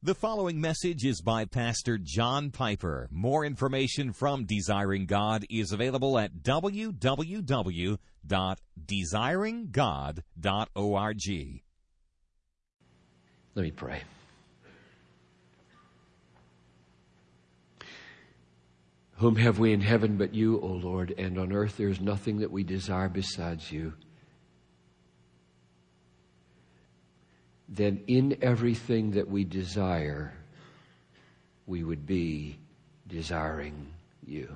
The following message is by Pastor John Piper. More information from Desiring God is available at www.desiringgod.org. Let me pray. Whom have we in heaven but you, O Lord, and on earth there is nothing that we desire besides you. Then in everything that we desire, we would be desiring you.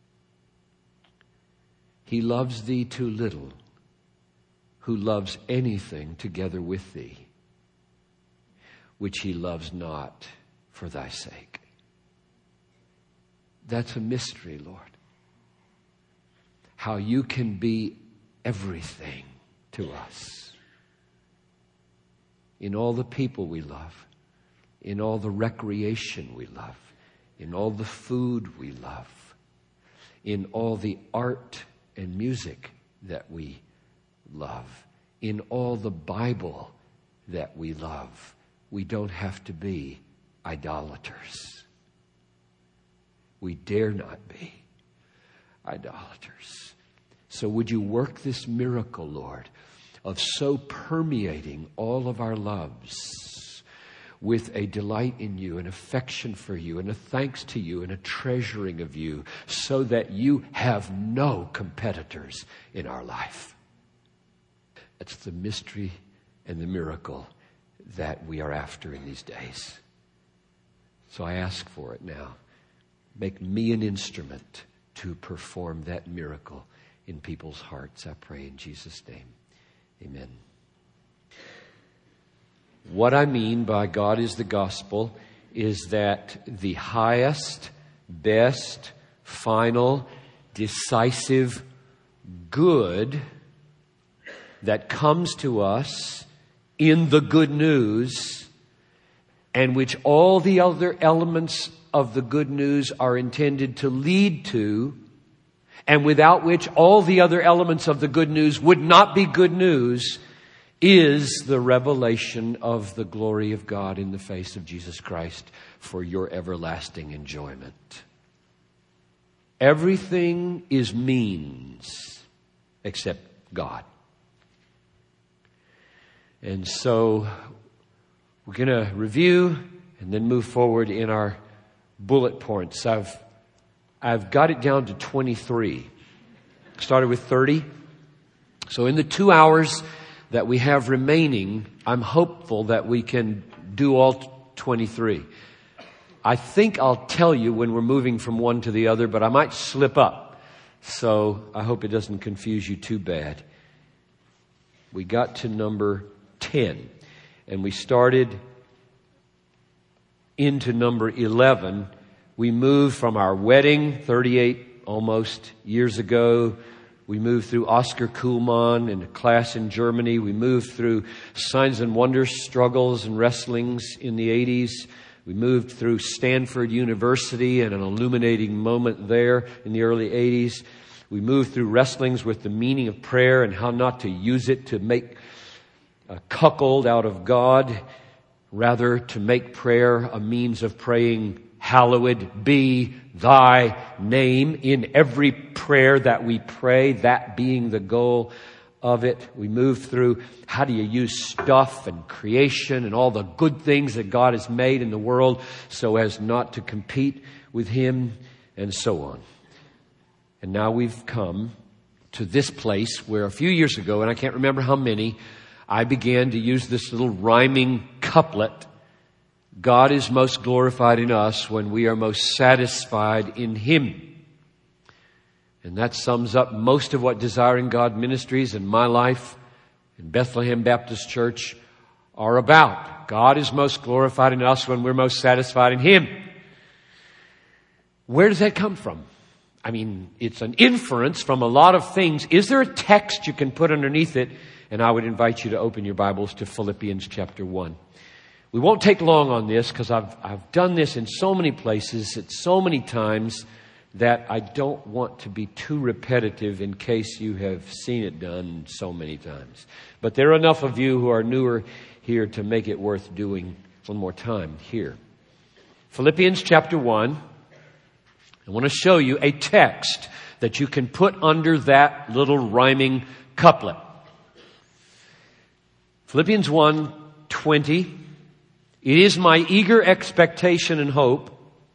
He loves thee too little, who loves anything together with thee, which he loves not for thy sake. That's a mystery, Lord. How you can be everything to us. In all the people we love, in all the recreation we love, in all the food we love, in all the art and music that we love, in all the Bible that we love, we don't have to be idolaters. We dare not be idolaters. So would you work this miracle, Lord, of so permeating all of our loves with a delight in you, an affection for you, and a thanks to you, and a treasuring of you, so that you have no competitors in our life. That's the mystery and the miracle that we are after in these days. So I ask for it now. Make me an instrument to perform that miracle in people's hearts, I pray in Jesus' name. Amen. What I mean by God is the gospel is that the highest, best, final, decisive good that comes to us in the good news, and which all the other elements of the good news are intended to lead to, and without which all the other elements of the good news would not be good news, is the revelation of the glory of God in the face of Jesus Christ for your everlasting enjoyment. Everything is means except God. And so we're going to review and then move forward in our bullet points. I've got it down to 23. Started with 30. So in the 2 hours that we have remaining, I'm hopeful that we can do all 23. I think I'll tell you when we're moving from one to the other, but I might slip up. So I hope it doesn't confuse you too bad. We got to number 10, and we started into number 11. We moved from our wedding 38 almost years ago. We moved through Oscar Kuhlmann and a class in Germany. We moved through Signs and Wonders struggles and wrestlings in the 80s. We moved through Stanford University and an illuminating moment there in the early 80s. We moved through wrestlings with the meaning of prayer and how not to use it to make a cuckold out of God, rather to make prayer a means of praying, hallowed be thy name, in every prayer that we pray, that being the goal of it. We moved through how do you use stuff and creation and all the good things that God has made in the world so as not to compete with Him, and so on. And now we've come to this place where a few years ago, and I can't remember how many, I began to use this little rhyming couplet. God is most glorified in us when we are most satisfied in Him. And that sums up most of what Desiring God Ministries and my life in Bethlehem Baptist Church are about. God is most glorified in us when we're most satisfied in Him. Where does that come from? I mean, it's an inference from a lot of things. Is there a text you can put underneath it? And I would invite you to open your Bibles to Philippians chapter 1. We won't take long on this because I've done this in so many places at so many times that I don't want to be too repetitive in case you have seen it done so many times. But there are enough of you who are newer here to make it worth doing one more time here. Philippians chapter 1. I want to show you a text that you can put under that little rhyming couplet. Philippians 1:20. It is my eager expectation and hope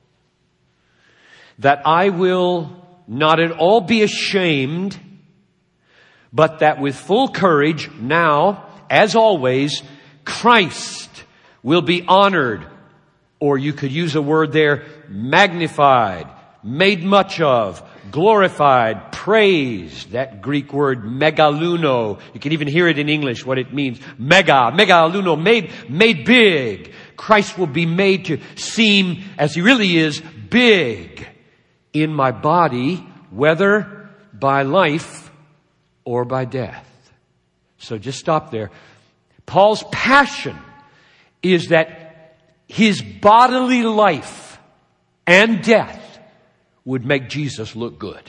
that I will not at all be ashamed, but that with full courage, now, as always, Christ will be honored, or you could use a word there, magnified, made much of, glorified, praised. That Greek word megaluno. You can even hear it in English, what it means. Megaluno, made big. Christ will be made to seem, as He really is, big in my body, whether by life or by death. So just stop there. Paul's passion is that his bodily life and death would make Jesus look good.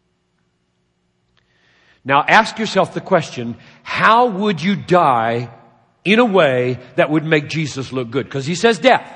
Now ask yourself the question, how would you die in a way that would make Jesus look good? Because he says death.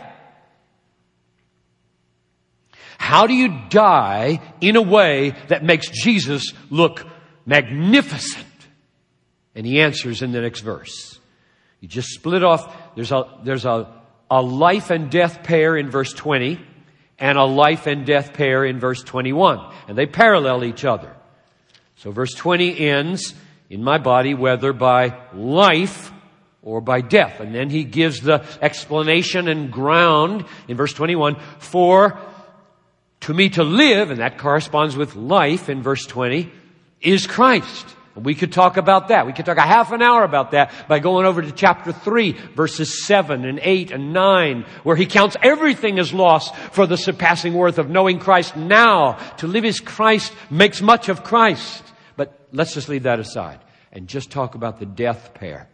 How do you die in a way that makes Jesus look magnificent? And he answers in the next verse. You just split off. There's a life and death pair in verse 20 and a life and death pair in verse 21. And they parallel each other. So verse 20 ends, in my body, whether by life or by death. And then he gives the explanation and ground in verse 21 for to me to live, and that corresponds with life in verse 20, is Christ. And we could talk about that. We could talk a half an hour about that by going over to chapter 3, verses 7 and 8 and 9, where he counts everything as loss for the surpassing worth of knowing Christ now. To live as Christ makes much of Christ. But let's just leave that aside and just talk about the death pair.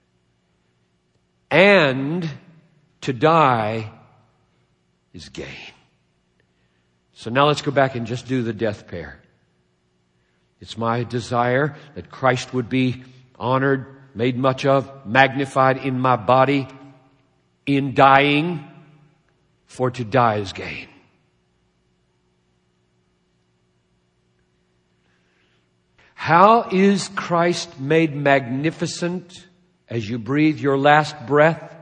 And to die is gain. So now let's go back and just do the death pair. It's my desire that Christ would be honored, made much of, magnified in my body, in dying, for to die is gain. How is Christ made magnificent as you breathe your last breath?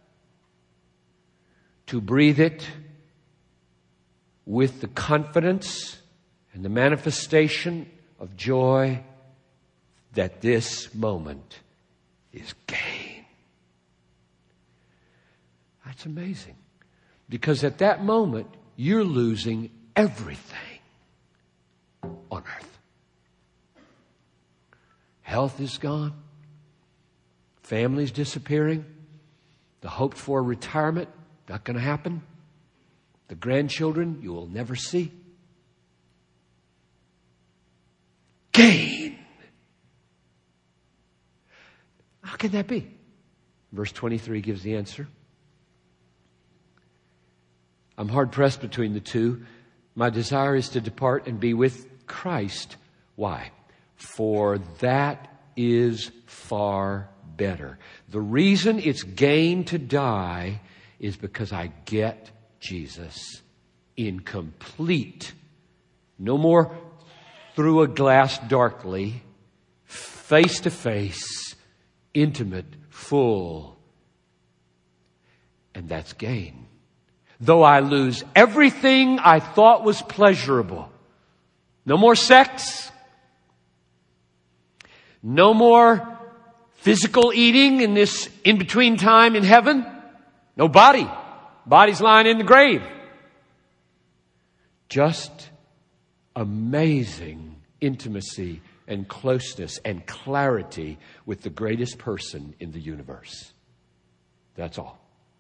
To breathe it with the confidence and the manifestation of joy that this moment is gain. That's amazing. Because at that moment, you're losing everything on earth. Health is gone. Family's disappearing. The hoped for retirement, not going to happen. The grandchildren you will never see. Gain. How can that be? Verse 23 gives the answer. I'm hard pressed between the two. My desire is to depart and be with Christ. Why? For that is far better. The reason it's gain to die is because I get Jesus in complete, no more through a glass darkly, face to face, intimate, full. And that's gain. Though I lose everything I thought was pleasurable. No more sex. No more physical eating in this in-between time in heaven. No body. Body's lying in the grave. Just amazing intimacy and closeness and clarity with the greatest person in the universe. That's all.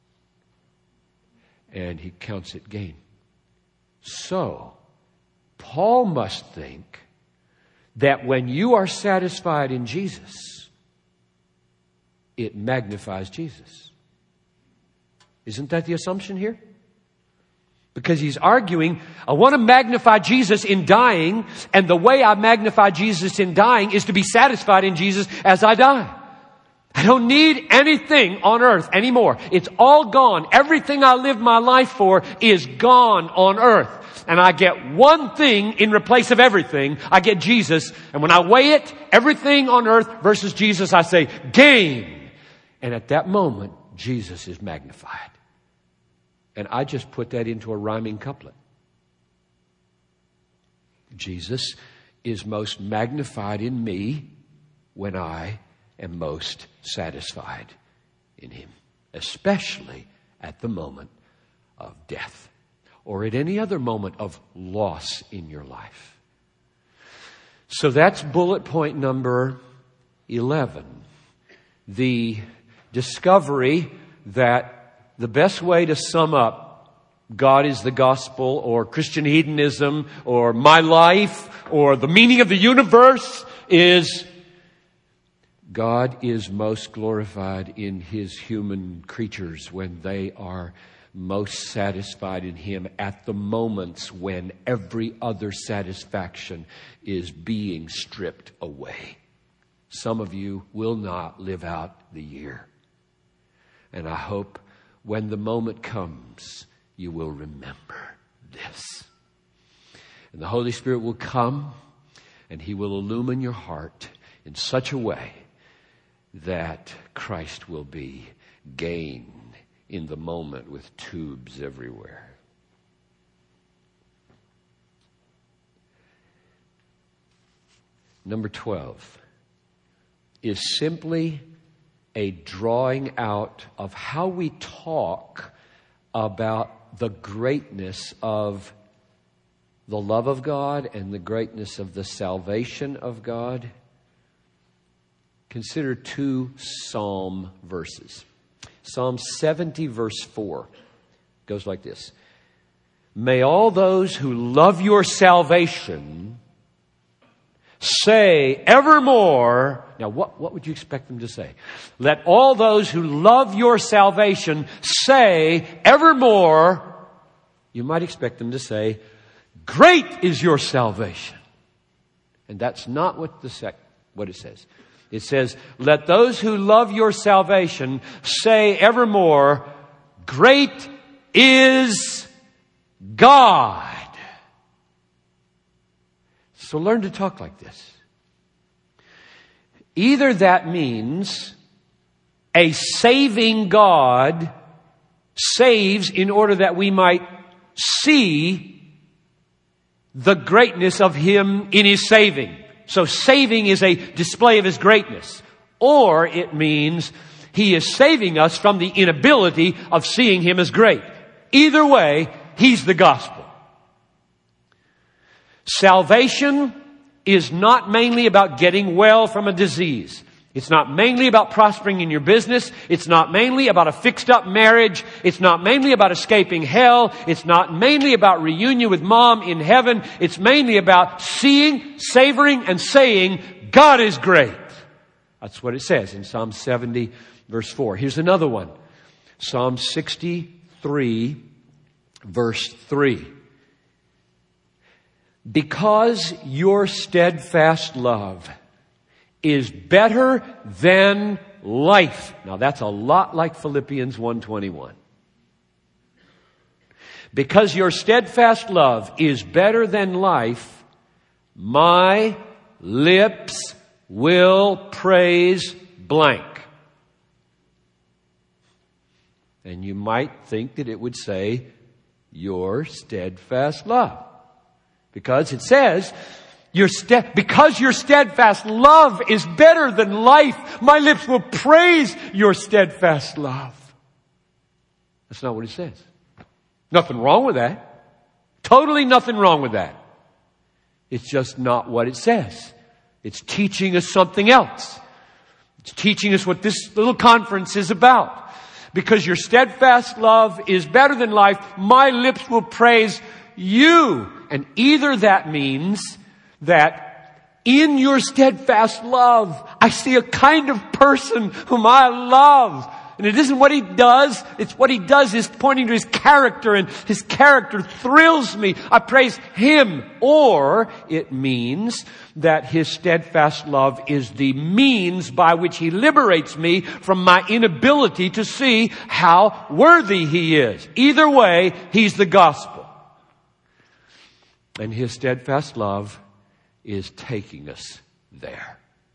And he counts it gain. So, Paul must think that when you are satisfied in Jesus, it magnifies Jesus. Isn't that the assumption here? Because he's arguing, I want to magnify Jesus in dying, and the way I magnify Jesus in dying is to be satisfied in Jesus as I die. I don't need anything on earth anymore. It's all gone. Everything I lived my life for is gone on earth. And I get one thing in replace of everything. I get Jesus. And when I weigh it, everything on earth versus Jesus, I say, gain. And at that moment, Jesus is magnified. And I just put that into a rhyming couplet. Jesus is most magnified in me when I am most satisfied in Him, especially at the moment of death or at any other moment of loss in your life. So that's bullet point number 11. The discovery that the best way to sum up God is the gospel or Christian hedonism or my life or the meaning of the universe is God is most glorified in His human creatures when they are most satisfied in Him at the moments when every other satisfaction is being stripped away. Some of you will not live out the year. And I hope when the moment comes, you will remember this. And the Holy Spirit will come and He will illumine your heart in such a way that Christ will be gain in the moment with tubes everywhere. Number 12 is simply a drawing out of how we talk about the greatness of the love of God and the greatness of the salvation of God. Consider 2 Psalm verses. Psalm 70 verse 4 goes like this. May all those who love your salvation say evermore. Now what would you expect them to say? Let all those who love your salvation say evermore. You might expect them to say, great is your salvation. And that's not what it says. It says, let those who love your salvation say evermore, great is God. So learn to talk like this. Either that means a saving God saves in order that we might see the greatness of Him in His saving. So saving is a display of His greatness. Or it means He is saving us from the inability of seeing Him as great. Either way, He's the gospel. Salvation is not mainly about getting well from a disease. It's not mainly about prospering in your business. It's not mainly about a fixed up marriage. It's not mainly about escaping hell. It's not mainly about reunion with mom in heaven. It's mainly about seeing, savoring, and saying, God is great. That's what it says in Psalm 70 verse 4. Here's another one. Psalm 63 verse 3. Because your steadfast love is better than life. Now that's a lot like Philippians 1:21. Because your steadfast love is better than life, my lips will praise blank. And you might think that it would say, your steadfast love. Because it says, because your steadfast love is better than life, my lips will praise your steadfast love. That's not what it says. Nothing wrong with that. Totally nothing wrong with that. It's just not what it says. It's teaching us something else. It's teaching us what this little conference is about. Because your steadfast love is better than life, my lips will praise you. And either that means that in your steadfast love, I see a kind of person whom I love. And it isn't what He does. It's what He does is pointing to His character, and His character thrills me. I praise Him. Or it means that His steadfast love is the means by which He liberates me from my inability to see how worthy He is. Either way, He's the gospel. And His steadfast love is taking us there.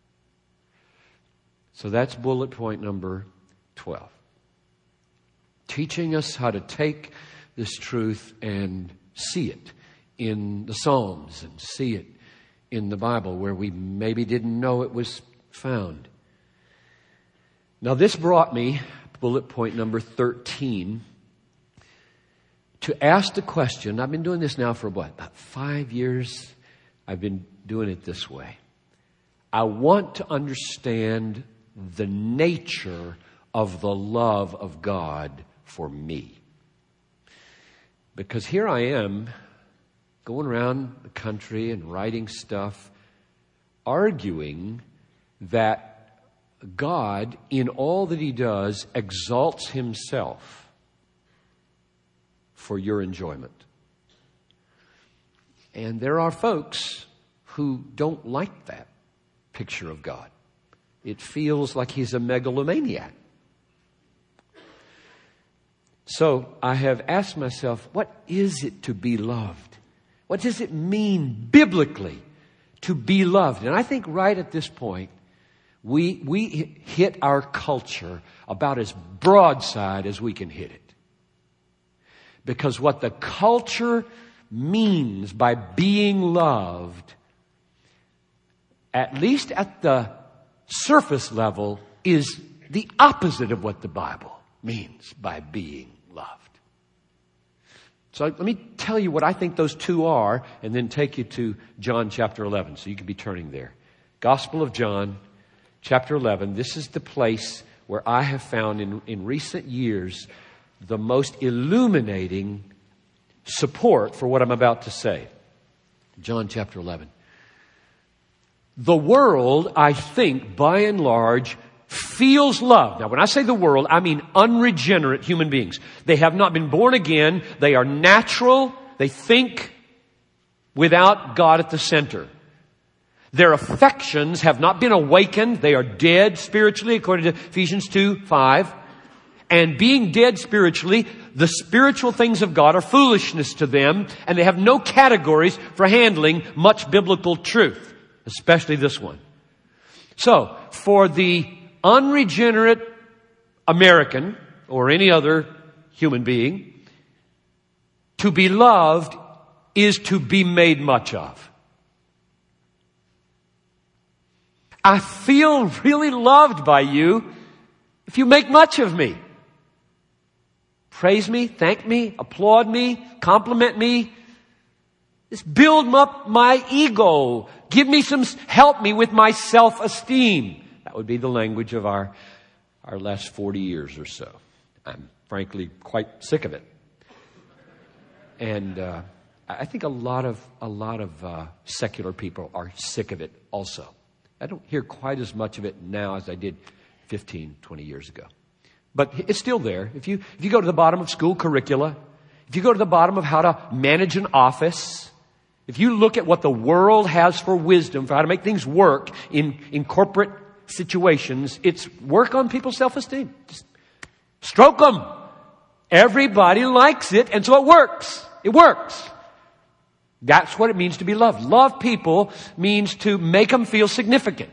So that's bullet point number 12. Teaching us how to take this truth and see it in the Psalms and see it in the Bible where we maybe didn't know it was found. Now this brought me, bullet point number 13, to ask the question. I've been doing this now for about 5 years. I've been doing it this way. I want to understand the nature of the love of God for me. Because here I am going around the country and writing stuff, arguing that God, in all that He does, exalts Himself for your enjoyment. And there are folks who don't like that picture of God. It feels like He's a megalomaniac. So I have asked myself, what is it to be loved? What does it mean biblically to be loved? And I think right at this point, we hit our culture about as broadside as we can hit it. Because what the culture means by being loved, at least at the surface level, is the opposite of what the Bible means by being loved. So let me tell you what I think those two are, and then take you to John chapter 11. So you can be turning there. Gospel of John chapter 11. This is the place where I have found in recent years the most illuminating support for what I'm about to say. John chapter 11. The world, I think, by and large, feels love. Now, when I say the world, I mean unregenerate human beings. They have not been born again. They are natural. They think without God at the center. Their affections have not been awakened. They are dead spiritually, according to Ephesians 2:5. And being dead spiritually, the spiritual things of God are foolishness to them, and they have no categories for handling much biblical truth, especially this one. So, for the unregenerate American, or any other human being, to be loved is to be made much of. I feel really loved by you if you make much of me. Praise me, thank me, applaud me, compliment me. Just build up my ego. Give me help me with my self-esteem. That would be the language of our last 40 years or so. I'm frankly quite sick of it. And I think a lot of secular people are sick of it also. I don't hear quite as much of it now as I did 15, 20 years ago. But it's still there. If you go to the bottom of school curricula, if you go to the bottom of how to manage an office, if you look at what the world has for wisdom for how to make things work in corporate situations, it's work on people's self-esteem. Just stroke them. Everybody likes it, and so it works. It works. That's what it means to be loved. Love people means to make them feel significant.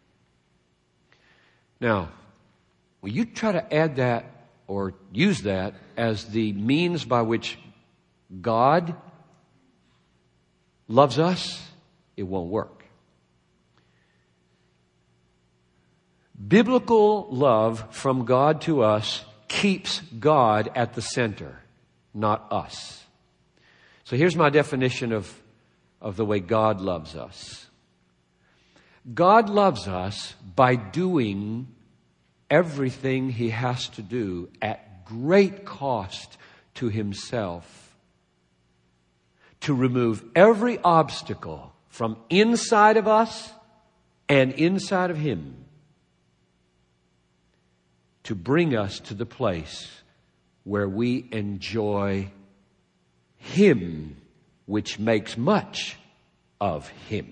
Now, will you try to add that or use that as the means by which God loves us? It won't work. Biblical love from God to us keeps God at the center, not us. So here's my definition of the way God loves us. God loves us by doing everything He has to do at great cost to Himself to remove every obstacle from inside of us and inside of Him to bring us to the place where we enjoy Him, which makes much of Him.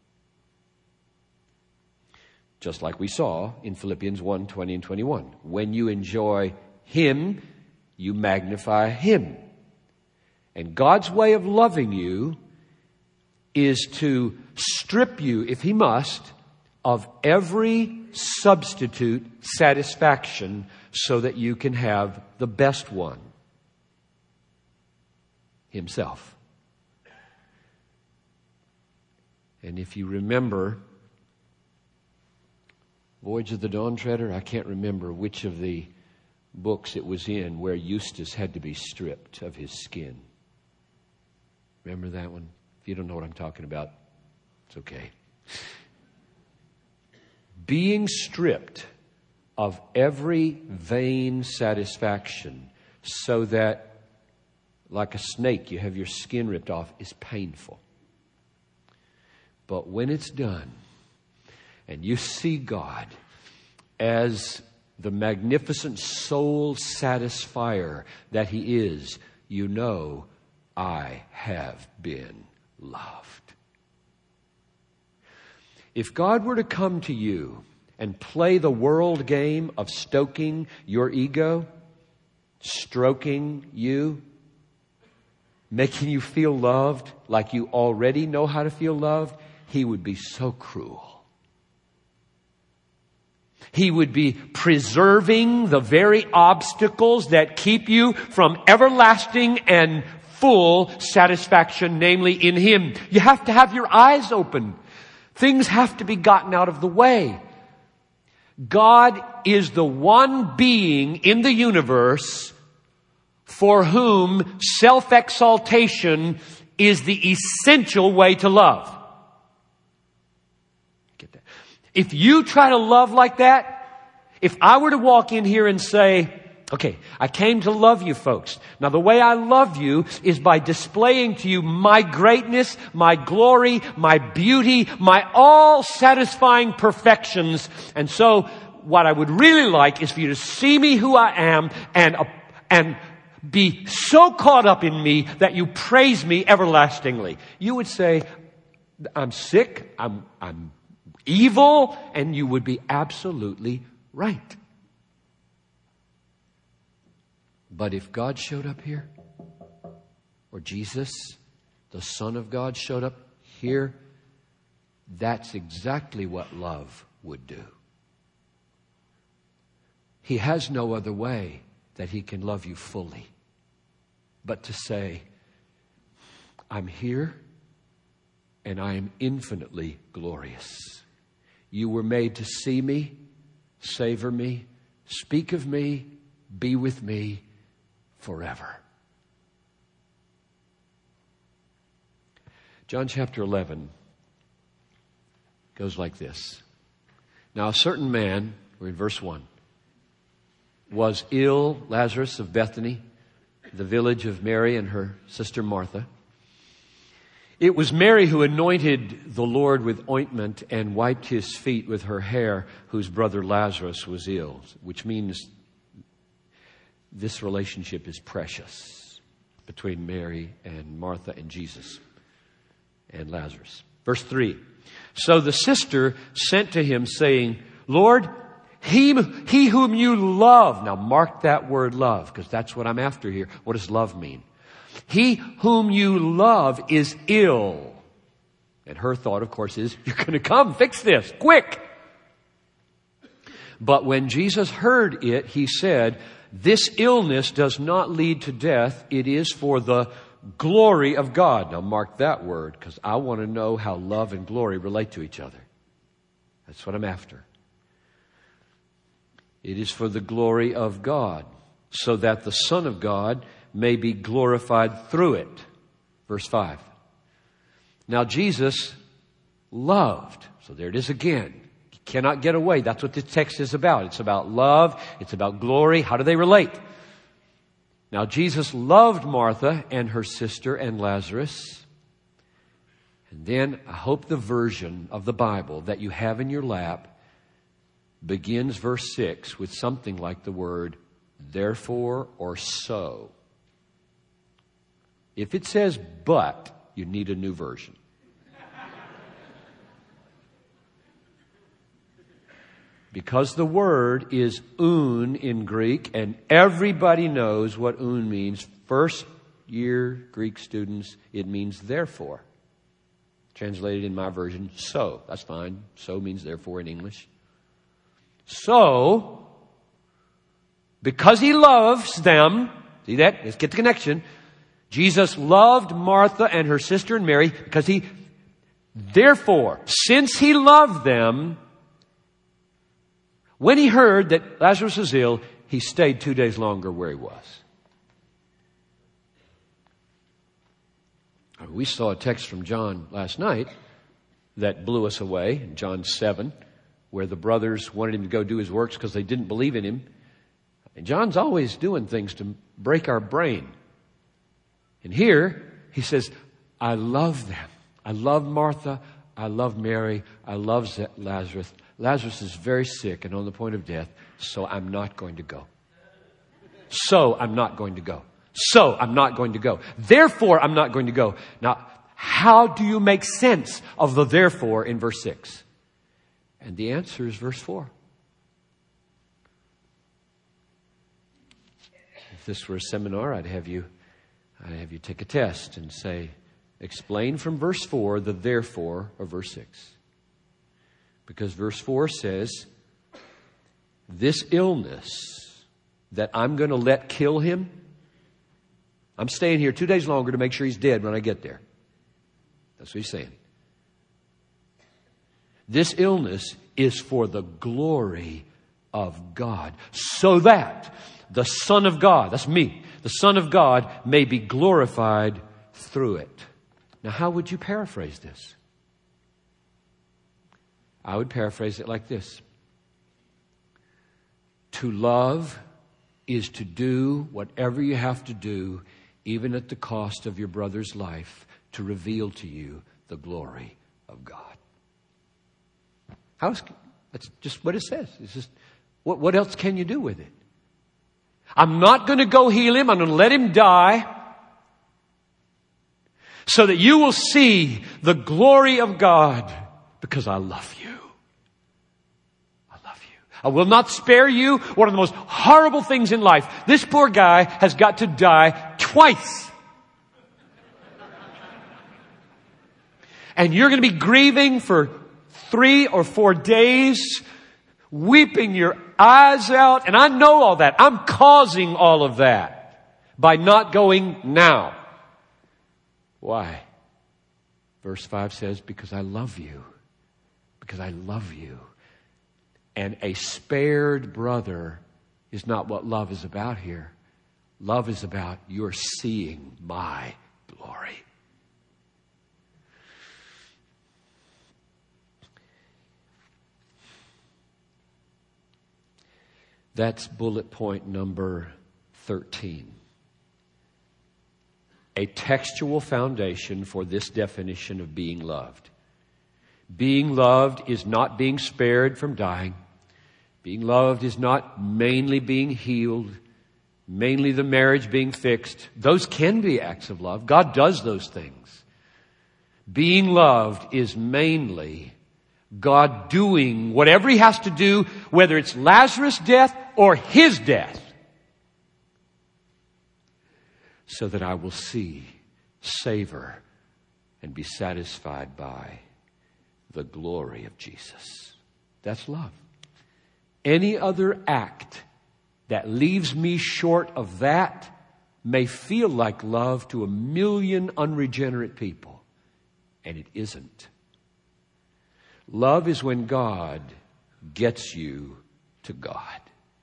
Just like we saw in Philippians 1, 20 and 21. When you enjoy Him, you magnify Him. And God's way of loving you is to strip you, if He must, of every substitute satisfaction so that you can have the best one, Himself. And if you remember Voyage of the Dawn Treader, I can't remember which of the books it was in where Eustace had to be stripped of his skin. Remember that one? If you don't know what I'm talking about, it's okay. Being stripped of every vain satisfaction so that, like a snake, you have your skin ripped off is painful. But when it's done, and you see God as the magnificent soul satisfier that He is, you know, I have been loved. If God were to come to you and play the world game of stoking your ego, stroking you, making you feel loved like you already know how to feel loved, He would be so cruel. He would be preserving the very obstacles that keep you from everlasting and full satisfaction, namely in Him. You have to have your eyes open. Things have to be gotten out of the way. God is the one being in the universe for whom self-exaltation is the essential way to love. Get that? If you try to love like that, if I were to walk in here and say, okay, I came to love you folks. Now the way I love you is by displaying to you my greatness, my glory, my beauty, my all satisfying perfections. And so what I would really like is for you to see me who I am and be so caught up in me that you praise me everlastingly. You would say, I'm sick, I'm evil, and you would be absolutely right. But if God showed up here, or Jesus, the Son of God, showed up here, that's exactly what love would do. He has no other way that He can love you fully but to say, I'm here and I am infinitely glorious. You were made to see me, savor me, speak of me, be with me forever. John chapter 11 goes like this. Now a certain man, we're in verse 1, was ill, Lazarus of Bethany, the village of Mary and her sister Martha. It was Mary who anointed the Lord with ointment and wiped His feet with her hair, whose brother Lazarus was ill, which means this relationship is precious between Mary and Martha and Jesus and Lazarus. Verse 3. So the sister sent to Him saying, Lord, he whom you love. Now mark that word love, because that's what I'm after here. What does love mean? He whom you love is ill. And her thought, of course, is, you're going to come fix this, quick. But when Jesus heard it, He said, this illness does not lead to death. It is for the glory of God. Now mark that word, because I want to know how love and glory relate to each other. That's what I'm after. It is for the glory of God, so that the Son of God may be glorified through it. Verse 5. Now Jesus loved. So there it is again. You cannot get away. That's what this text is about. It's about love. It's about glory. How do they relate? Now Jesus loved Martha and her sister and Lazarus. And then I hope the version of the Bible that you have in your lap begins verse 6 with something like the word therefore or so. If it says but, you need a new version. Because the word is un in Greek, and everybody knows what un means. First year Greek students, it means therefore. Translated in my version, so. That's fine. So means therefore in English. So, because he loves them, see that? Let's get the connection. Jesus loved Martha and her sister and Mary because therefore, since he loved them, when he heard that Lazarus was ill, he stayed 2 days longer where he was. We saw a text from John last night that blew us away, in John 7, where the brothers wanted him to go do his works because they didn't believe in him. And John's always doing things to break our brain. And here, he says, I love them. I love Martha. I love Mary. I love Lazarus. Lazarus is very sick and on the point of death, so I'm not going to go. So I'm not going to go. So I'm not going to go. Therefore, I'm not going to go. Now, how do you make sense of the therefore in verse 6? And the answer is verse 4. If this were a seminar, I'd have you take a test and say, explain from verse 4 the therefore of verse 6. Because verse 4 says, this illness that I'm going to let kill him, I'm staying here 2 days longer to make sure he's dead when I get there. That's what he's saying. This illness is for the glory of God, so that the Son of God, that's me, the Son of God may be glorified through it. Now, how would you paraphrase this? I would paraphrase it like this. To love is to do whatever you have to do, even at the cost of your brother's life, to reveal to you the glory of God. That's just what it says. It's just, what else can you do with it? I'm not going to go heal him. I'm going to let him die so that you will see the glory of God because I love you. I will not spare you one of the most horrible things in life. This poor guy has got to die twice. And you're going to be grieving for 3 or 4 days, weeping your eyes out. And I know all that. I'm causing all of that by not going now. Why? Verse 5 says, because I love you. Because I love you. And a spared brother is not what love is about here. Love is about you're seeing my glory. That's bullet point number 13. A textual foundation for this definition of being loved. Being loved is not being spared from dying. Being loved is not mainly being healed, mainly the marriage being fixed. Those can be acts of love. God does those things. Being loved is mainly God doing whatever He has to do, whether it's Lazarus' death or His death, so that I will see, savor, and be satisfied by the glory of Jesus. That's love. Any other act that leaves me short of that may feel like love to 1 million unregenerate people, and it isn't. Love is when God gets you to God.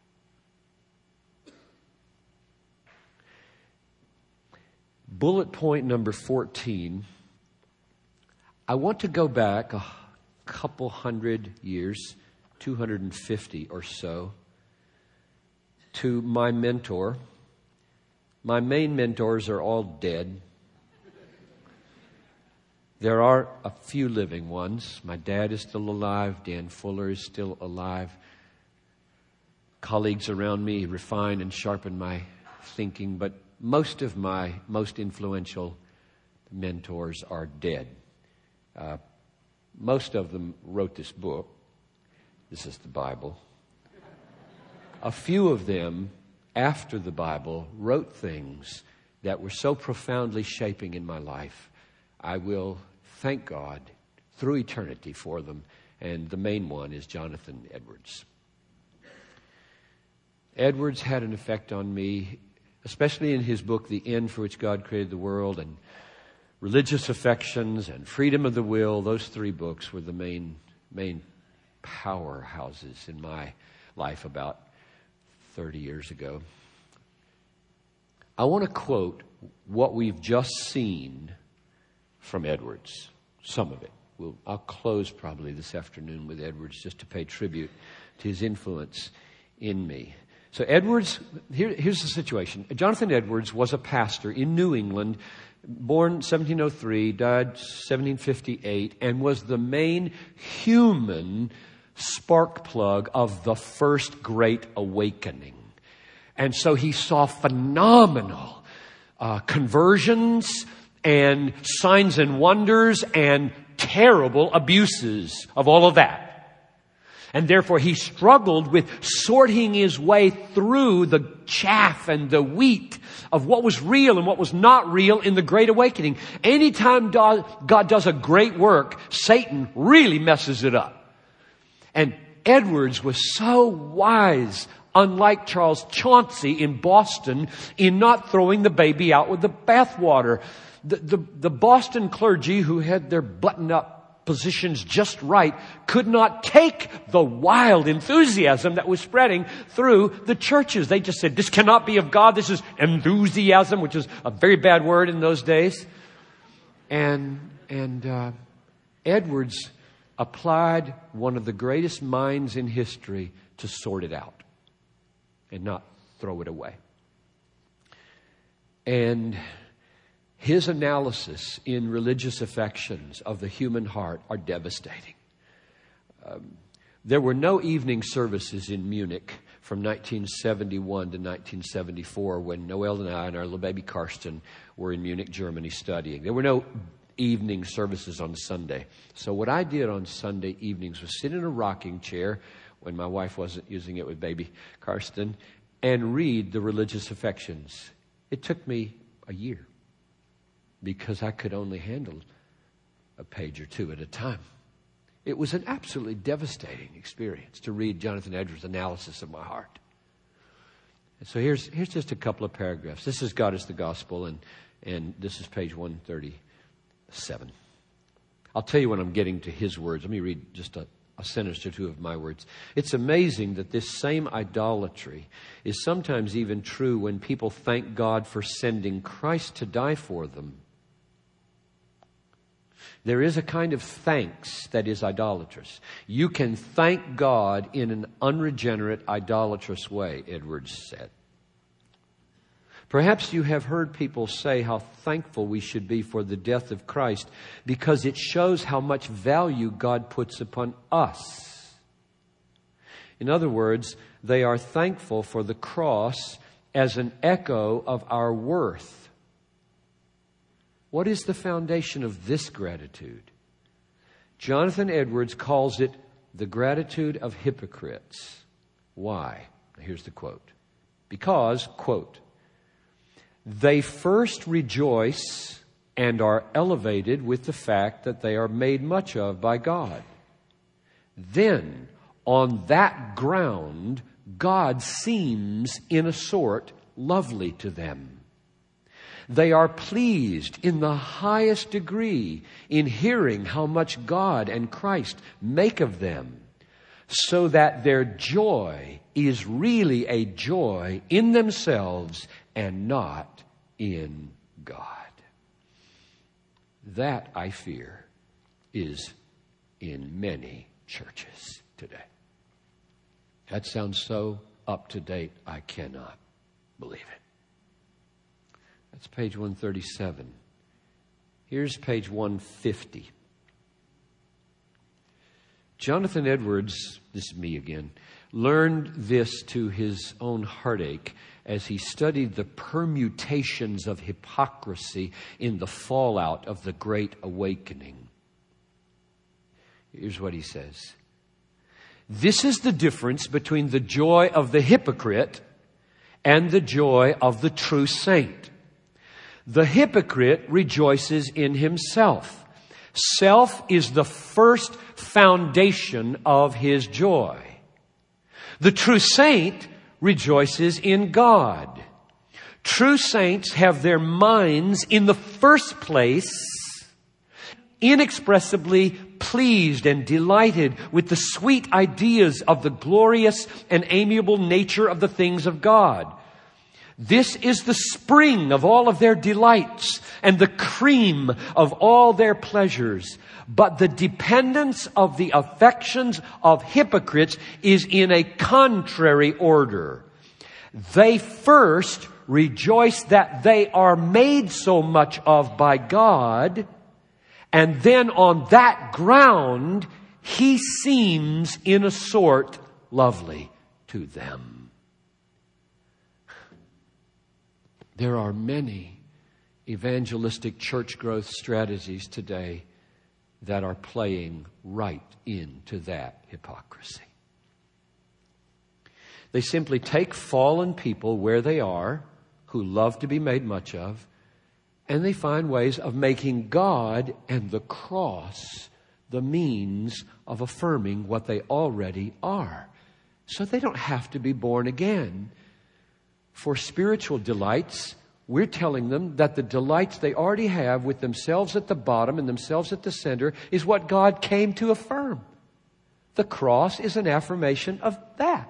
Bullet point number 14. I want to go back a couple hundred years, 250 or so, to my mentor. My main mentors are all dead. There are a few living ones. My dad is still alive. Dan Fuller is still alive. colleagues around me refine and sharpen my thinking, but most of my most influential mentors are dead. Most of them wrote this book. This is the Bible. A few of them, after the Bible, wrote things that were so profoundly shaping in my life. I will thank God through eternity for them. And the main one is Jonathan Edwards. Edwards had an effect on me, especially in his book, The End for Which God Created the World, and Religious Affections, and Freedom of the Will. Those three books were the main powerhouses in my life about 30 years ago. I want to quote what we've just seen from Edwards, some of it. I'll close probably this afternoon with Edwards just to pay tribute to his influence in me. So Edwards, here's the situation. Jonathan Edwards was a pastor in New England, born 1703, died 1758, and was the main human spark plug of the first Great Awakening. And so he saw phenomenal conversions and signs and wonders and terrible abuses of all of that. And therefore he struggled with sorting his way through the chaff and the wheat of what was real and what was not real in the Great Awakening. Anytime God does a great work, Satan really messes it up. And Edwards was so wise, unlike Charles Chauncey in Boston, in not throwing the baby out with the bathwater. The Boston clergy, who had their button-up positions just right, could not take the wild enthusiasm that was spreading through the churches. They just said, this cannot be of God. This is enthusiasm, which is a very bad word in those days. And Edwards applied one of the greatest minds in history to sort it out and not throw it away. And his analysis in Religious Affections of the human heart are devastating. There were no evening services in Munich from 1971 to 1974 when Noel and I and our little baby Karsten were in Munich, Germany studying. There were no evening services on Sunday. So what I did on Sunday evenings was sit in a rocking chair when my wife wasn't using it with baby Karsten and read the Religious Affections. It took me a year, because I could only handle a page or two at a time. It was an absolutely devastating experience to read Jonathan Edwards' analysis of my heart. And so here's just a couple of paragraphs. This is God is the Gospel, and this is page 137. I'll tell you when I'm getting to his words. Let me read just a sentence or two of my words. It's amazing that this same idolatry is sometimes even true when people thank God for sending Christ to die for them. There is a kind of thanks that is idolatrous. You can thank God in an unregenerate, idolatrous way, Edwards said. Perhaps you have heard people say how thankful we should be for the death of Christ because it shows how much value God puts upon us. In other words, they are thankful for the cross as an echo of our worth. What is the foundation of this gratitude? Jonathan Edwards calls it the gratitude of hypocrites. Why? Here's the quote. Because, quote, they first rejoice and are elevated with the fact that they are made much of by God. Then, on that ground, God seems, in a sort, lovely to them. They are pleased in the highest degree in hearing how much God and Christ make of them, so that their joy is really a joy in themselves and not in God. That, I fear, is in many churches today. That sounds so up to date, I cannot believe it. That's page 137. Here's page 150. Jonathan Edwards, this is me again, learned this to his own heartache as he studied the permutations of hypocrisy in the fallout of the Great Awakening. Here's what he says. This is the difference between the joy of the hypocrite and the joy of the true saint. The hypocrite rejoices in himself. Self is the first foundation of his joy. The true saint rejoices in God. True saints have their minds in the first place inexpressibly pleased and delighted with the sweet ideas of the glorious and amiable nature of the things of God. This is the spring of all of their delights and the cream of all their pleasures. But the dependence of the affections of hypocrites is in a contrary order. They first rejoice that they are made so much of by God, and then on that ground, He seems in a sort lovely to them. There are many evangelistic church growth strategies today that are playing right into that hypocrisy. They simply take fallen people where they are, who love to be made much of, and they find ways of making God and the cross the means of affirming what they already are. So they don't have to be born again. For spiritual delights, we're telling them that the delights they already have with themselves at the bottom and themselves at the center is what God came to affirm. The cross is an affirmation of that.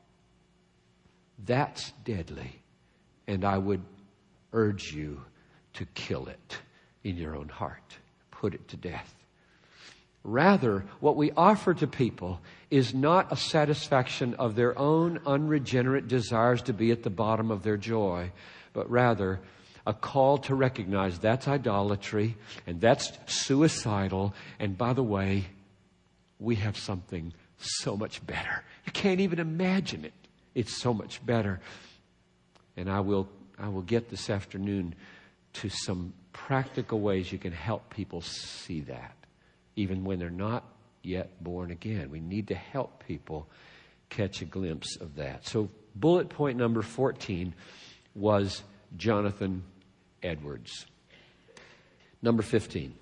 That's deadly. And I would urge you to kill it in your own heart. Put it to death. Rather, what we offer to people is not a satisfaction of their own unregenerate desires to be at the bottom of their joy, but rather a call to recognize that's idolatry and that's suicidal. And by the way, we have something so much better. You can't even imagine it. It's so much better. And I will get this afternoon to some practical ways you can help people see that, even when they're not yet born again. We need to help people catch a glimpse of that. So bullet point number 14 was Jonathan Edwards. Number 15.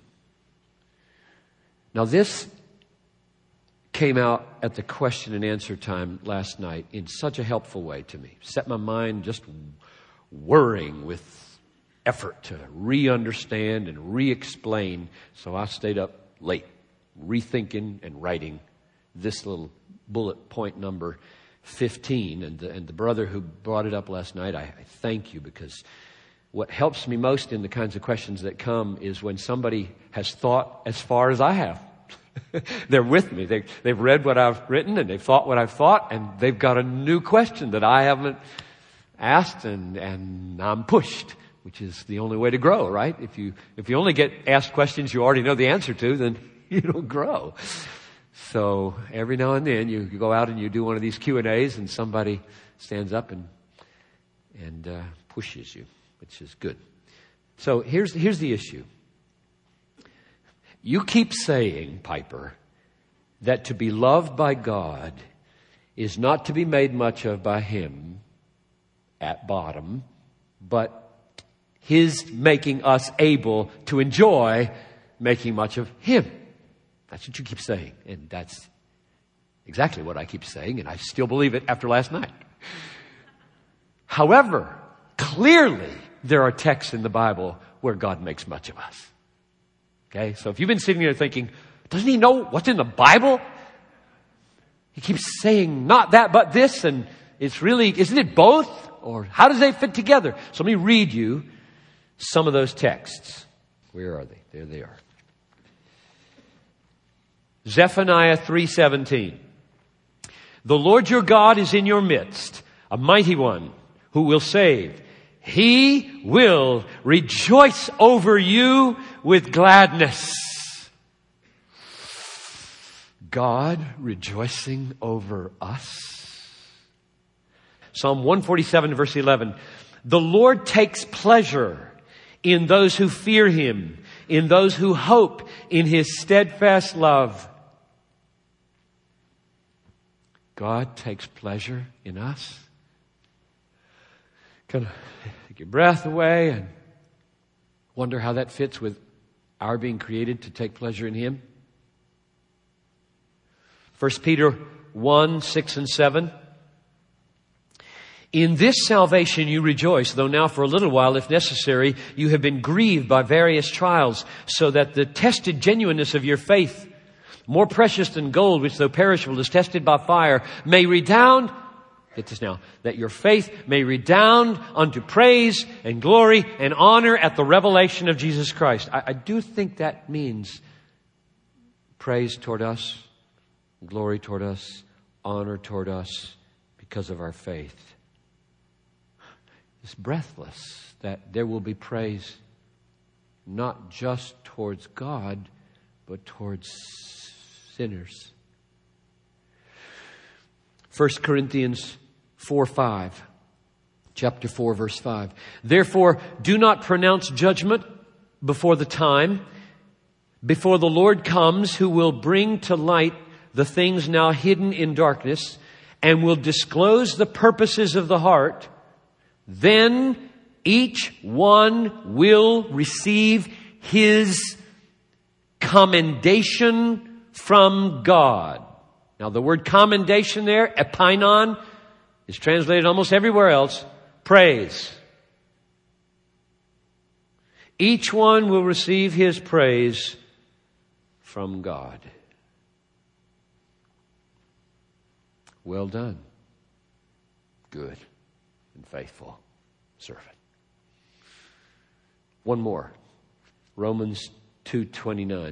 Now this came out at the question and answer time last night in such a helpful way to me. Set my mind just whirring with effort to re-understand and re-explain. So I stayed up late, rethinking and writing this little bullet point number 15. And the brother who brought it up last night, I thank you, because what helps me most in the kinds of questions that come is when somebody has thought as far as I have. They're with me. They've read what I've written and they've thought what I've thought, and they've got a new question that I haven't asked, and I'm pushed, which is the only way to grow, right? If you only get asked questions you already know the answer to, then you don't grow. So every now and then you go out and you do one of these Q&As and somebody stands up and pushes you, which is good. So here's the issue. You keep saying, Piper, that to be loved by God is not to be made much of by Him at bottom, but His making us able to enjoy making much of Him. That's what you keep saying. And that's exactly what I keep saying, and I still believe it after last night. However, clearly there are texts in the Bible where God makes much of us. Okay, so if you've been sitting there thinking, doesn't He know what's in the Bible? He keeps saying not that but this, and it's really, isn't it both? Or how does they fit together? So let me read you some of those texts. Where are they? There they are. Zephaniah 3:17. The Lord your God is in your midst, a mighty one who will save. He will rejoice over you with gladness. God rejoicing over us? Psalm 147 verse 11. The Lord takes pleasure in those who fear Him, in those who hope in His steadfast love. God takes pleasure in us. Kind of take your breath away and wonder how that fits with our being created to take pleasure in Him. 1 Peter 1, 6 and 7. In this salvation you rejoice, though now for a little while, if necessary, you have been grieved by various trials, so that the tested genuineness of your faith, more precious than gold, which though perishable is tested by fire, may redound, get this now, that your faith may redound unto praise and glory and honor at the revelation of Jesus Christ. I do think that means praise toward us, glory toward us, honor toward us because of our faith. It's breathless that there will be praise not just towards God, but towards sinners. 1 Corinthians 4:5, chapter 4, verse 5. Therefore, do not pronounce judgment before the time, before the Lord comes, who will bring to light the things now hidden in darkness, and will disclose the purposes of the heart. Then each one will receive his commendation from God. Now the word commendation there, epainon, is translated almost everywhere else, praise. Each one will receive his praise from God. Well done, good and faithful servant. One more. Romans 2:29.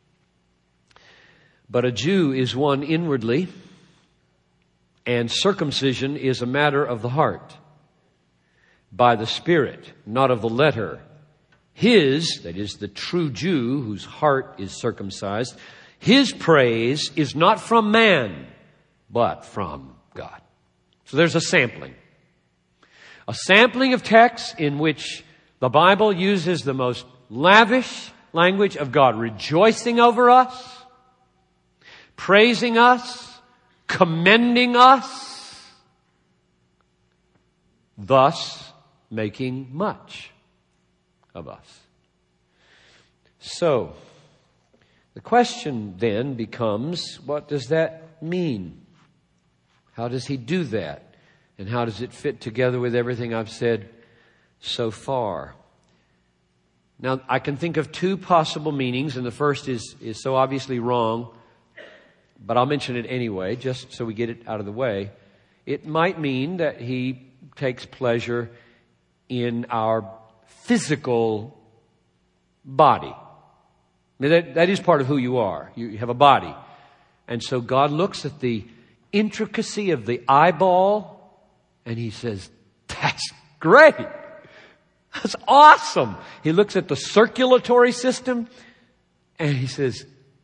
But a Jew is one inwardly, and circumcision is a matter of the heart, by the Spirit, not of the letter. His, that is the true Jew whose heart is circumcised, his praise is not from man, but from God. So there's a sampling. A sampling of texts in which the Bible uses the most lavish language of God rejoicing over us, praising us, commending us, thus making much of us. So, the question then becomes, what does that mean? How does He do that? And how does it fit together with everything I've said so far? Now, I can think of two possible meanings, and the first is so obviously wrong, but I'll mention it anyway, just so we get it out of the way. It might mean that He takes pleasure in our physical body. I mean, that is part of who you are. You have a body. And so God looks at the intricacy of the eyeball, and He says, that's great. That's awesome. He looks at the circulatory system and He says,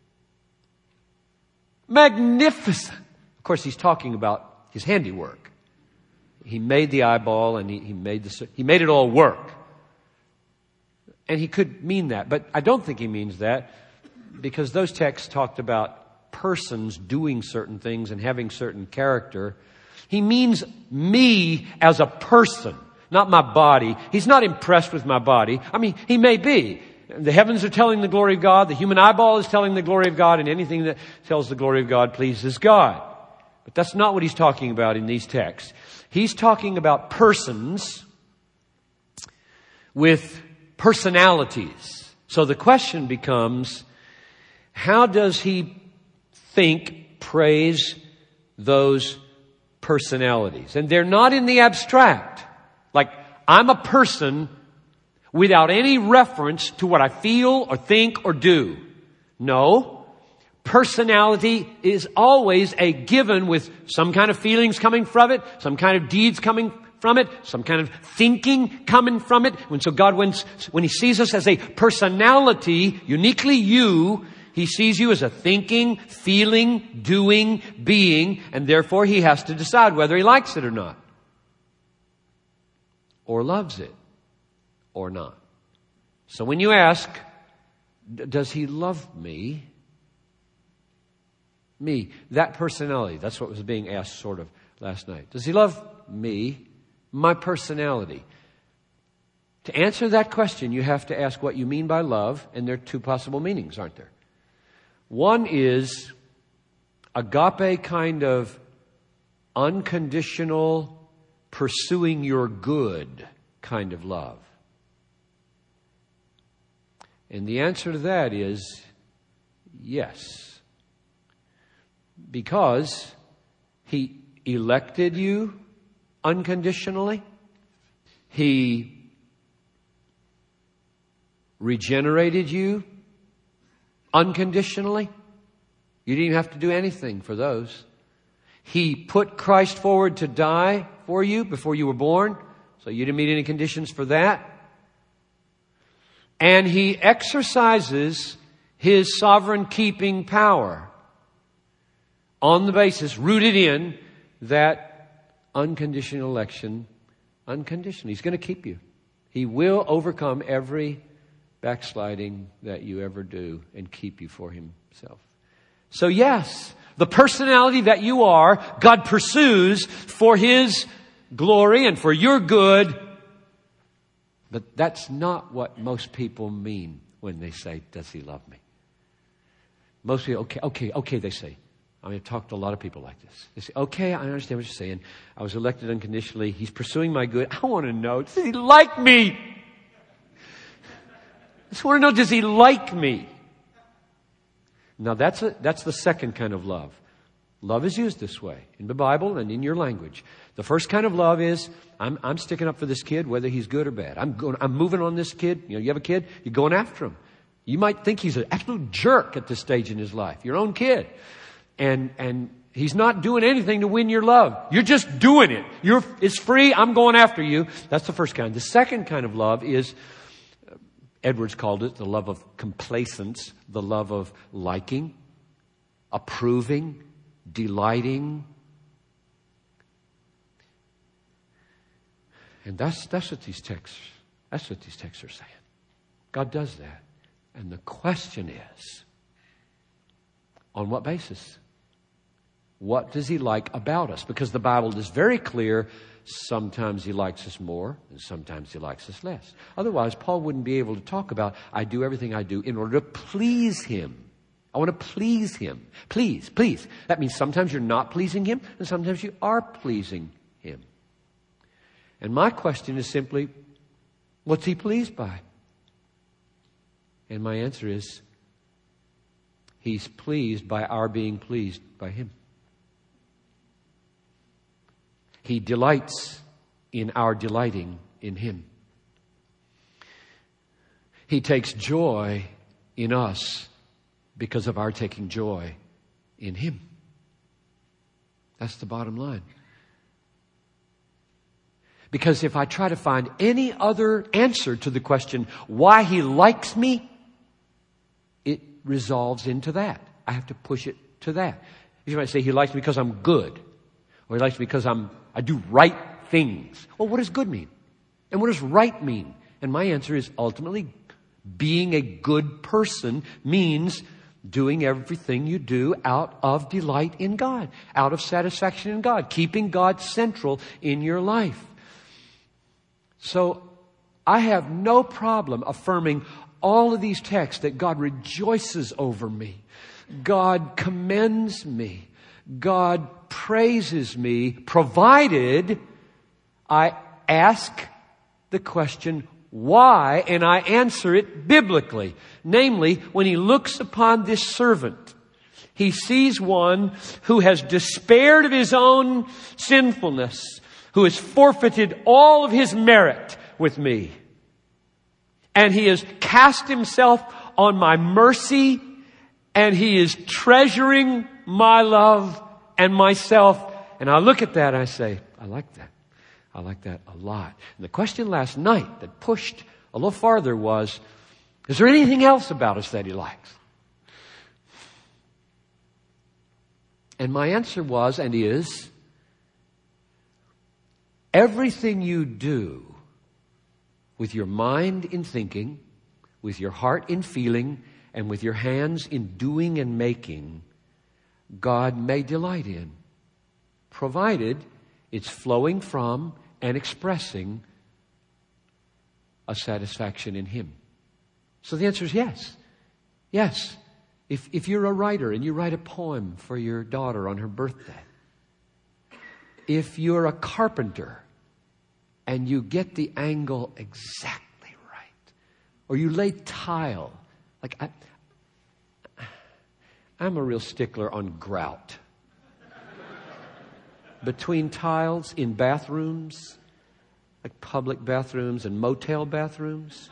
magnificent. Of course, He's talking about His handiwork. He made the eyeball and he made it all work. And He could mean that, but I don't think He means that, because those texts talked about persons doing certain things and having certain character. He means me as a person, not my body. He's not impressed with my body. I mean, He may be. The heavens are telling the glory of God. The human eyeball is telling the glory of God. And anything that tells the glory of God pleases God. But that's not what He's talking about in these texts. He's talking about persons with personalities. So the question becomes, how does He praise those personalities? And they're not in the abstract. Like, I'm a person without any reference to what I feel or think or do. No. Personality is always a given with some kind of feelings coming from it, some kind of deeds coming from it, some kind of thinking coming from it. And so God, when He sees us as a personality, uniquely you, He sees you as a thinking, feeling, doing being, and therefore He has to decide whether He likes it or not. Or loves it or not. So when you ask, does He love me? Me, that personality, that's what was being asked sort of last night. Does He love me, my personality? To answer that question, you have to ask what you mean by love, and there are two possible meanings, aren't there? One is agape kind of unconditional, pursuing your good kind of love. And the answer to that is yes. Because He elected you unconditionally. He regenerated you unconditionally. You didn't even have to do anything for those. He put Christ forward to die for you before you were born, so you didn't meet any conditions for that. And He exercises His sovereign keeping power on the basis, rooted in that unconditional election, unconditional. He's going to keep you. He will overcome every backsliding that you ever do and keep you for Himself. So yes, the personality that you are, God pursues for His glory and for your good. But that's not what most people mean when they say, does He love me? Most people, okay, they say. I've talked to a lot of people like this. They say, okay, I understand what you're saying. I was elected unconditionally. He's pursuing my good. I want to know, does He like me? I just want to know, does He like me? Now that's the second kind of love. Love is used this way in the Bible and in your language. The first kind of love is, I'm sticking up for this kid, whether he's good or bad. I'm moving on this kid. You have a kid, you're going after him. You might think he's an absolute jerk at this stage in his life, your own kid. And he's not doing anything to win your love. You're just doing it. It's free. I'm going after you. That's the first kind. The second kind of love is, Edwards called it the love of complacence, the love of liking, approving, delighting. And that's what these texts are saying. God does that. And the question is, on what basis? What does He like about us? Because the Bible is very clear. Sometimes He likes us more, and sometimes He likes us less. Otherwise, Paul wouldn't be able to talk about, I do everything I do in order to please Him. I want to please Him. Please. That means sometimes you're not pleasing Him, and sometimes you are pleasing Him. And my question is simply, what's He pleased by? And my answer is, He's pleased by our being pleased by Him. He delights in our delighting in Him. He takes joy in us because of our taking joy in Him. That's the bottom line. Because if I try to find any other answer to the question, why He likes me, it resolves into that. I have to push it to that. You might say, He likes me because I'm good. Or He likes me because I do right things. Well, what does good mean? And what does right mean? And my answer is ultimately, being a good person means doing everything you do out of delight in God, out of satisfaction in God, keeping God central in your life. So I have no problem affirming all of these texts that God rejoices over me. God commends me. God praises me, provided I ask the question, why? And I answer it biblically. Namely, when He looks upon this servant, He sees one who has despaired of his own sinfulness, who has forfeited all of his merit with me. And he has cast himself on my mercy, and he is treasuring my love and myself. And I look at that and I say, I like that. I like that a lot. And the question last night that pushed a little farther was, is there anything else about us that He likes? And my answer was and is, everything you do with your mind in thinking, with your heart in feeling, and with your hands in doing and making, God may delight in, provided it's flowing from and expressing a satisfaction in Him. So the answer is yes. Yes. If you're a writer and you write a poem for your daughter on her birthday, if you're a carpenter and you get the angle exactly right, or you lay tile, like I'm a real stickler on grout. Between tiles in bathrooms, like public bathrooms and motel bathrooms.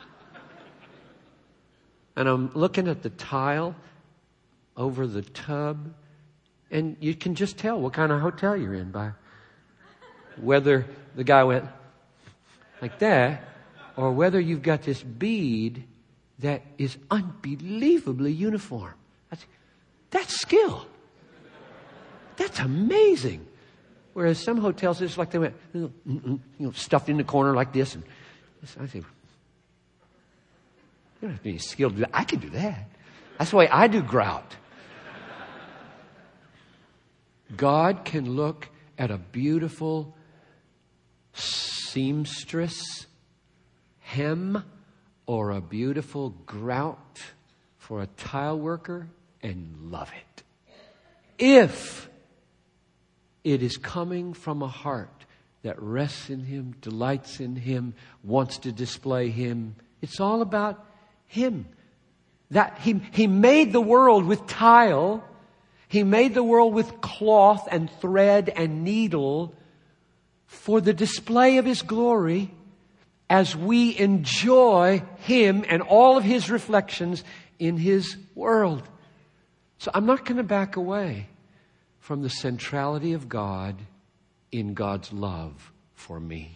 And I'm looking at the tile over the tub, and you can just tell what kind of hotel you're in by whether the guy went like that or whether you've got this bead that is unbelievably uniform. That's skill. That's amazing. Whereas some hotels, it's like they went, stuffed in the corner like this. And I say, you don't have to be skilled to do that. I can do that. That's the way I do grout. God can look at a beautiful seamstress hem or a beautiful grout for a tile worker and love it. If it is coming from a heart that rests in Him, delights in Him, wants to display Him. It's all about Him. That He made the world with tile. He made the world with cloth and thread and needle for the display of His glory as we enjoy Him and all of His reflections in His world. So I'm not going to back away from the centrality of God in God's love for me.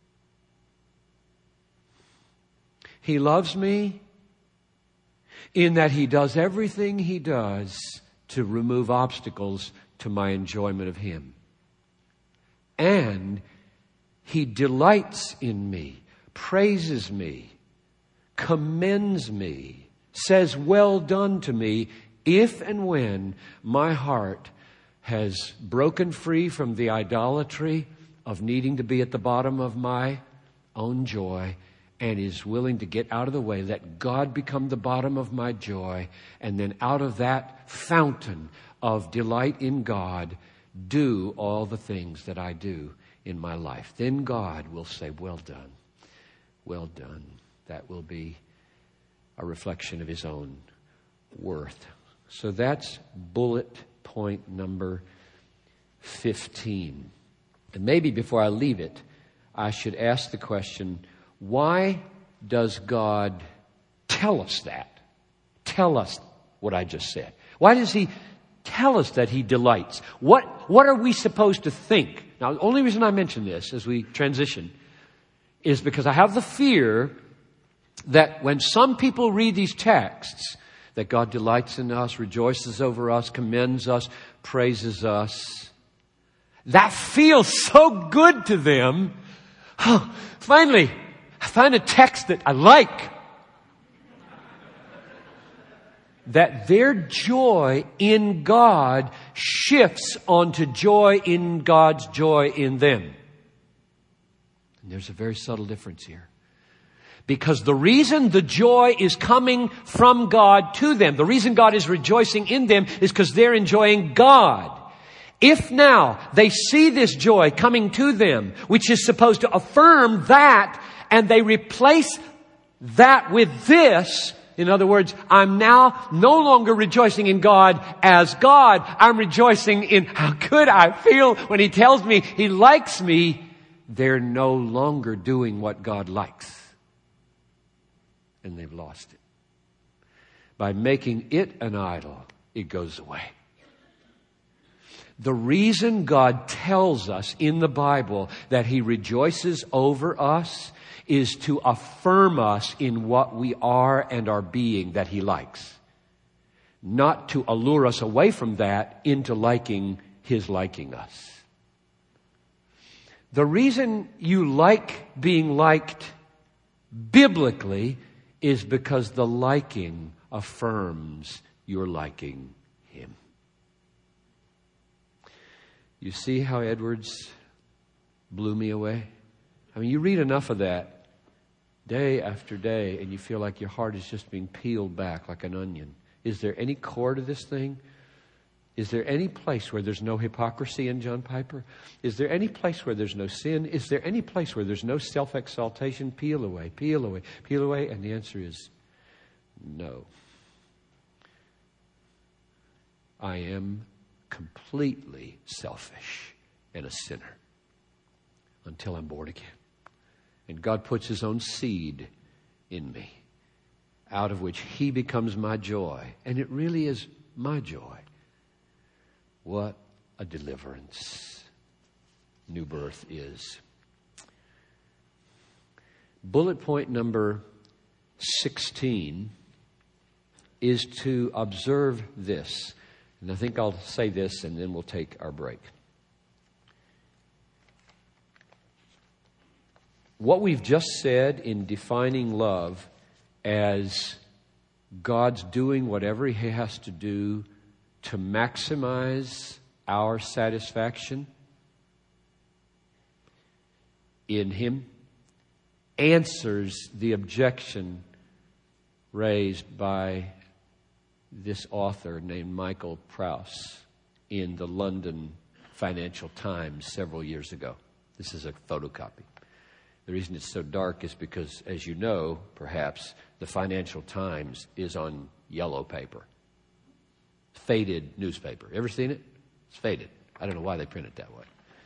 He loves me in that He does everything He does to remove obstacles to my enjoyment of Him. And He delights in me, praises me, commends me, says well done to me if and when my heart has broken free from the idolatry of needing to be at the bottom of my own joy and is willing to get out of the way, let God become the bottom of my joy, and then out of that fountain of delight in God, do all the things that I do in my life. Then God will say, well done, well done. That will be a reflection of His own worth. So that's bullet point number 15. And maybe before I leave it, I should ask the question, why does God tell us that? Tell us what I just said. Why does He tell us that He delights? What are we supposed to think? Now, the only reason I mention this as we transition is because I have the fear that when some people read these texts, that God delights in us, rejoices over us, commends us, praises us, that feels so good to them. Oh, finally, I find a text that I like. That their joy in God shifts onto joy in God's joy in them. And there's a very subtle difference here. Because the reason the joy is coming from God to them, the reason God is rejoicing in them is because they're enjoying God. If now they see this joy coming to them, which is supposed to affirm that, and they replace that with this, in other words, I'm now no longer rejoicing in God as God. I'm rejoicing in how good I feel when He tells me He likes me. They're no longer doing what God likes. And they've lost it. By making it an idol, it goes away. The reason God tells us in the Bible that He rejoices over us is to affirm us in what we are and are being that He likes. not to allure us away from that into liking His liking us. The reason you like being liked biblically is because the liking affirms your liking Him. You see how Edwards blew me away? I mean, you read enough of that day after day and you feel like your heart is just being peeled back like an onion. Is there any core to this thing? Is there any place where there's no hypocrisy in John Piper? Is there any place where there's no sin? Is there any place where there's no self-exaltation? Peel away, peel away, peel away. And the answer is no. I am completely selfish and a sinner until I'm born again. And God puts His own seed in me, out of which He becomes my joy. And it really is my joy. What a deliverance new birth is. Bullet point number 16 is to observe this. And I think I'll say this and then we'll take our break. What we've just said in defining love as God's doing whatever He has to do to maximize our satisfaction in Him answers the objection raised by this author named Michael Prowse in the London Financial Times several years ago. This is a photocopy. The reason it's so dark is because, as you know, perhaps, the Financial Times is on yellow paper. Faded newspaper. Ever seen it? It's faded. I don't know why they print it that way.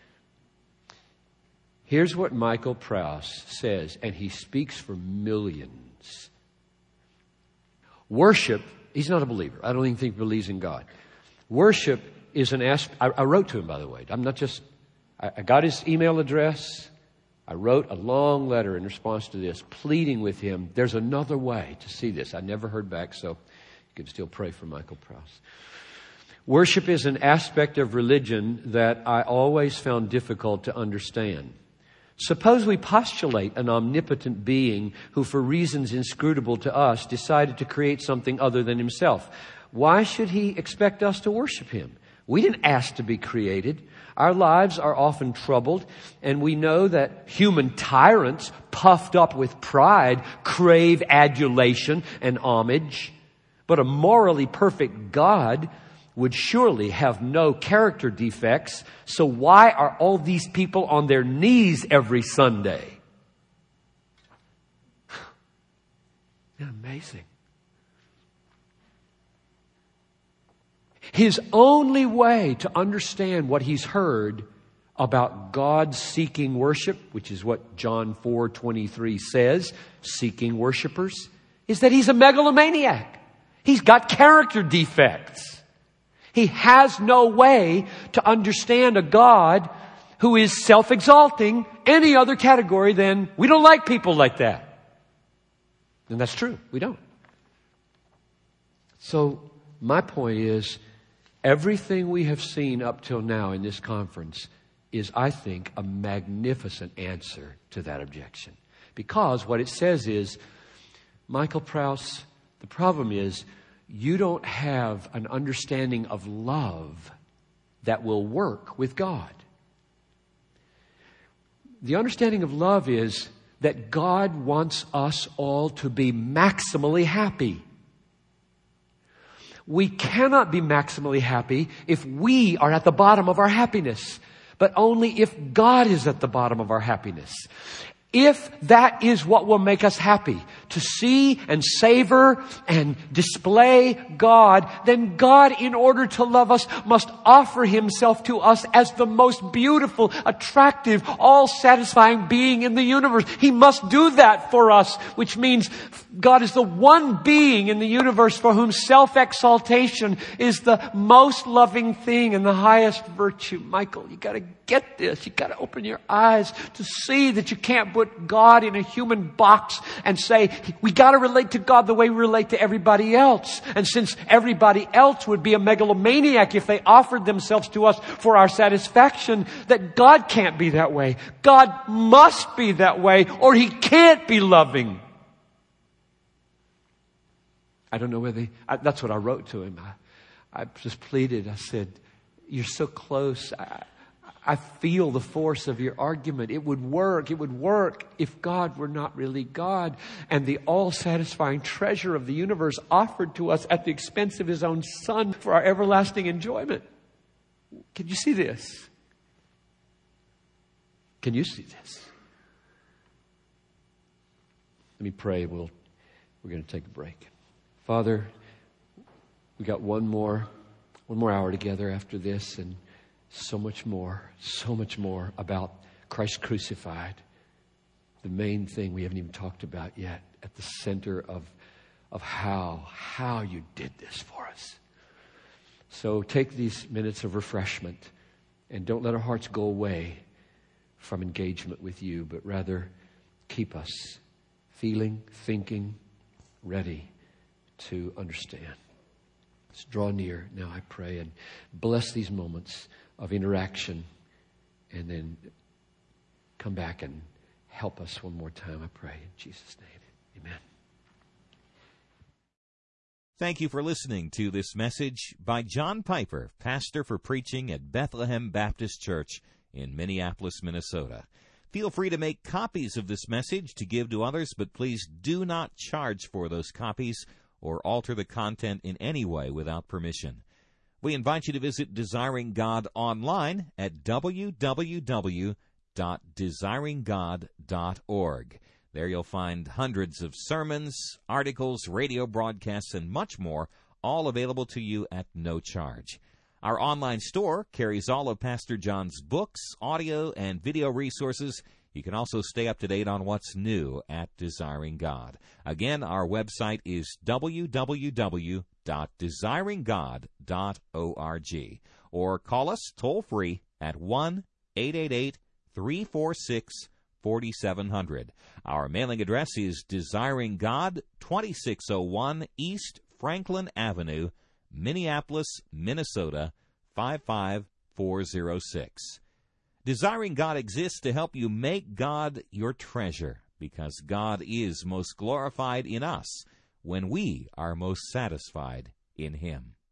Here's what Michael Prowse says, and he speaks for millions. Worship, he's not a believer. I don't even think he believes in God. Worship is an aspect. I wrote to him, by the way. I'm not just, I got his email address. I wrote a long letter in response to this, pleading with him. There's another way to see this. I never heard back, so you can still pray for Michael Prowse. Worship is an aspect of religion that I always found difficult to understand. Suppose we postulate an omnipotent being who, for reasons inscrutable to us, decided to create something other than Himself. Why should He expect us to worship Him? We didn't ask to be created. Our lives are often troubled, and we know that human tyrants, puffed up with pride, crave adulation and homage. But a morally perfect God would surely have no character defects. So why are all these people on their knees every Sunday? Isn't that amazing? His only way to understand what he's heard about God seeking worship, which is what John 4:23 says, seeking worshipers, is that he's a megalomaniac. He's got character defects. He has no way to understand a God who is self-exalting any other category than we don't like people like that. And that's true. We don't. So my point is, everything we have seen up till now in this conference is, I think, a magnificent answer to that objection. Because what it says is, Michael Prowse, the problem is, you don't have an understanding of love that will work with God. The understanding of love is that God wants us all to be maximally happy. We cannot be maximally happy if we are at the bottom of our happiness, but only if God is at the bottom of our happiness. If that is what will make us happy, to see and savor and display God, then God, in order to love us, must offer Himself to us as the most beautiful, attractive, all-satisfying being in the universe. He must do that for us, which means God is the one being in the universe for whom self-exaltation is the most loving thing and the highest virtue. Michael, you gotta get this. You gotta open your eyes to see that you can't put God in a human box and say, we gotta relate to God the way we relate to everybody else. And since everybody else would be a megalomaniac if they offered themselves to us for our satisfaction, that God can't be that way. God must be that way, or He can't be loving. I don't know whether that's what I wrote to him. I just pleaded. I said, you're so close. I feel the force of your argument. It would work. It would work if God were not really God and the all-satisfying treasure of the universe offered to us at the expense of His own Son for our everlasting enjoyment. Can you see this? Can you see this? Let me pray. We're going to take a break. Father, we got one more hour together after this, and so much more about Christ crucified. The main thing we haven't even talked about yet, at the center of how you did this for us. So take these minutes of refreshment and don't let our hearts go away from engagement with you, but rather keep us feeling, thinking, ready to understand. Let's draw near now, I pray, and bless these moments of interaction, and then come back and help us one more time, I pray. In Jesus' name, amen. Thank you for listening to this message by John Piper, pastor for preaching at Bethlehem Baptist Church in Minneapolis, Minnesota. Feel free to make copies of this message to give to others, but please do not charge for those copies or alter the content in any way without permission. We invite you to visit Desiring God online at www.desiringgod.org. There you'll find hundreds of sermons, articles, radio broadcasts, and much more, all available to you at no charge. Our online store carries all of Pastor John's books, audio, and video resources. You can also stay up to date on what's new at Desiring God. Again, our website is www.desiringgod.org. Or call us toll-free at 1-888-346-4700. Our mailing address is Desiring God, 2601 East Franklin Avenue, Minneapolis, Minnesota, 55406. Desiring God exists to help you make God your treasure, because God is most glorified in us when we are most satisfied in Him.